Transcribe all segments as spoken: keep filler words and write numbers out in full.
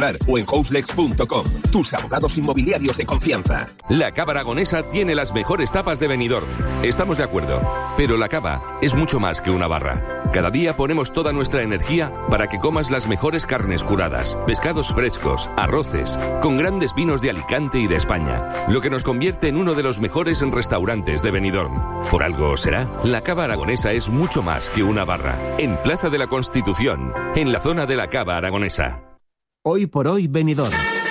particular o en houselex punto com. Tus abogados inmobiliarios de confianza. La Cava Aragonesa tiene las mejores tapas de Benidorm. Estamos de acuerdo, pero la cava es mucho más que una barra. Cada día ponemos toda nuestra energía para que comas las mejores carnes curadas, pescados frescos, arroces, con grandes vinos de Alicante y de España, lo que nos convierte en uno de los mejores restaurantes de Benidorm. Por algo será, la Cava Aragonesa es mucho más que una barra. En Plaza de la Constitución, en la zona de la Cava Aragonesa. Hoy por hoy Benidorm.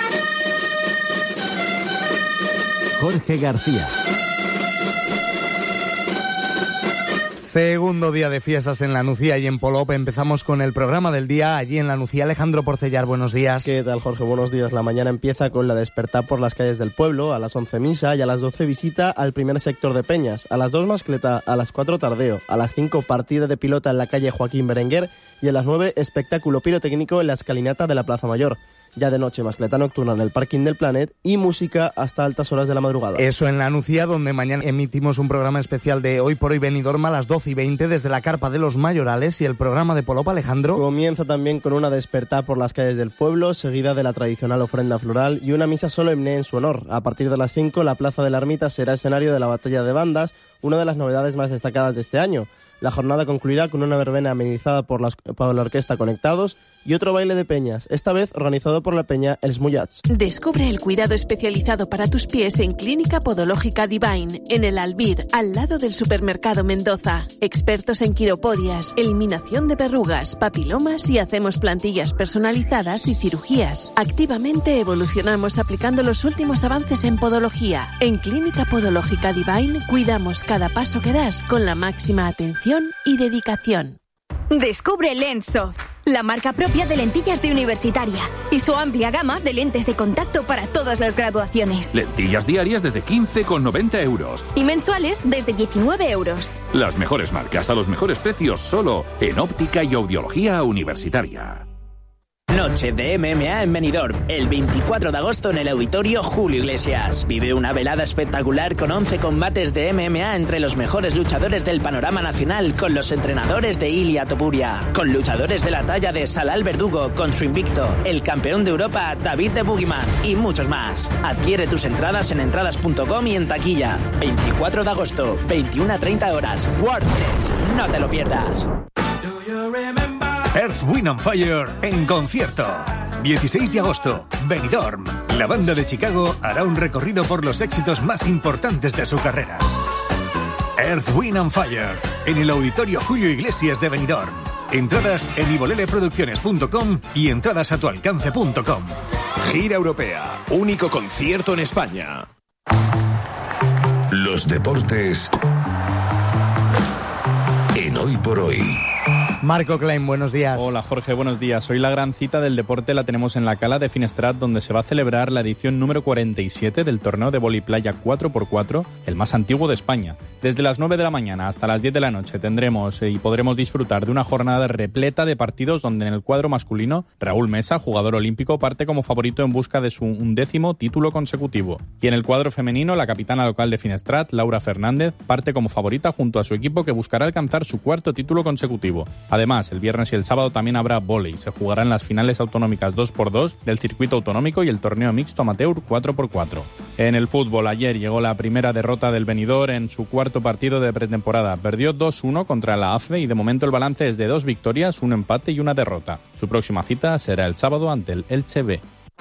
Jorge García. Segundo día de fiestas en La Nucía y en Polop. Empezamos con el programa del día allí en La Nucía. Alejandro Porcellar, buenos días. ¿Qué tal, Jorge? Buenos días. La mañana empieza con la despertar por las calles del pueblo. A las once misa y a las doce visita al primer sector de Peñas. A las dos mascleta, a las cuatro tardeo. A las cinco partida de pilota en la calle Joaquín Berenguer. Y a las nueve espectáculo pirotécnico en la escalinata de la Plaza Mayor. Ya de noche, mascleta nocturna en el parking del Planet y música hasta altas horas de la madrugada. Eso en La Nucía, donde mañana emitimos un programa especial de Hoy por Hoy Benidorm a las doce y veinte desde la carpa de los Mayorales. Y el programa de Polop, Alejandro, comienza también con una despertar por las calles del pueblo, seguida de la tradicional ofrenda floral y una misa solemne en su honor. A partir de las cinco, la Plaza de la Ermita será escenario de la batalla de bandas, una de las novedades más destacadas de este año. La jornada concluirá con una verbena amenizada por la, por la orquesta Conectados y otro baile de peñas, esta vez organizado por la peña Els Mullats. Descubre el cuidado especializado para tus pies en Clínica Podológica Divine, en el Albir, al lado del supermercado Mendoza. Expertos en quiropodias, eliminación de verrugas, papilomas y hacemos plantillas personalizadas y cirugías. Activamente evolucionamos aplicando los últimos avances en podología. En Clínica Podológica Divine cuidamos cada paso que das con la máxima atención y dedicación. Descubre Lensoft, la marca propia de lentillas de universitaria y su amplia gama de lentes de contacto para todas las graduaciones. Lentillas diarias desde quince con noventa euros. Y mensuales desde diecinueve euros. Las mejores marcas a los mejores precios solo en óptica y audiología universitaria. Noche de M M A en Benidorm, el veinticuatro de agosto en el Auditorio Julio Iglesias. Vive una velada espectacular con once combates de M M A entre los mejores luchadores del panorama nacional, con los entrenadores de Ilia Topuria, con luchadores de la talla de Salal Verdugo con su invicto, el campeón de Europa David de Boogeyman y muchos más. Adquiere tus entradas en entradas punto com y en taquilla. veinticuatro de agosto, veintiuna a treinta horas. World tres, no te lo pierdas. Earth, Wind and Fire en concierto. dieciséis de agosto, Benidorm. La banda de Chicago hará un recorrido por los éxitos más importantes de su carrera. Earth, Wind and Fire en el Auditorio Julio Iglesias de Benidorm. Entradas en ibolele producciones punto com y entradas a tu alcance punto com. Gira Europea, único concierto en España. Los deportes en Hoy por Hoy. Marco Klein, buenos días. Hola Jorge, buenos días. Hoy la gran cita del deporte la tenemos en la Cala de Finestrat, donde se va a celebrar la edición número cuarenta y siete del torneo de voliplaya cuatro por cuatro, el más antiguo de España. Desde las nueve de la mañana hasta las diez de la noche tendremos y podremos disfrutar de una jornada repleta de partidos donde en el cuadro masculino Raúl Mesa, jugador olímpico, parte como favorito en busca de su undécimo título consecutivo. Y en el cuadro femenino, la capitana local de Finestrat, Laura Fernández, parte como favorita junto a su equipo que buscará alcanzar su cuarto título consecutivo. Además, el viernes y el sábado también habrá vóley. Se jugarán las finales autonómicas dos por dos del circuito autonómico y el torneo mixto amateur cuatro por cuatro. En el fútbol, ayer llegó la primera derrota del Benidorm en su cuarto partido de pretemporada. Perdió dos uno contra la A F E y de momento el balance es de dos victorias, un empate y una derrota. Su próxima cita será el sábado ante el Elche B.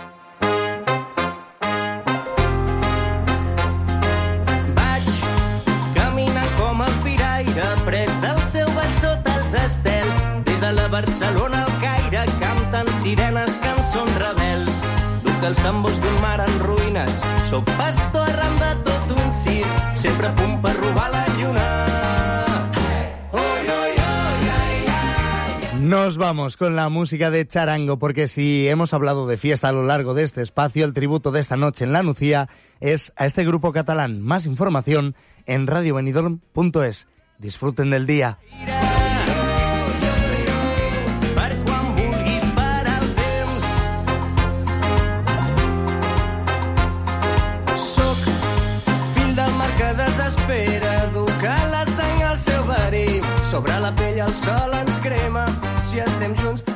Estels. Des de la Barcelona al Caire canten sirenes, cançons rebels. Duc els tambors d'un mar en ruïnes. Soc pastor arran de tot un circ, sempre a punt per robar la lluna. Nos vamos con la música de charango, porque si hemos hablado de fiesta a lo largo de este espacio, el tributo de esta noche en La Nucía es a este grupo catalán. Más información en radio benidorm punto es. Disfruten del día. Sobre la pell el sol ens crema, si estem junts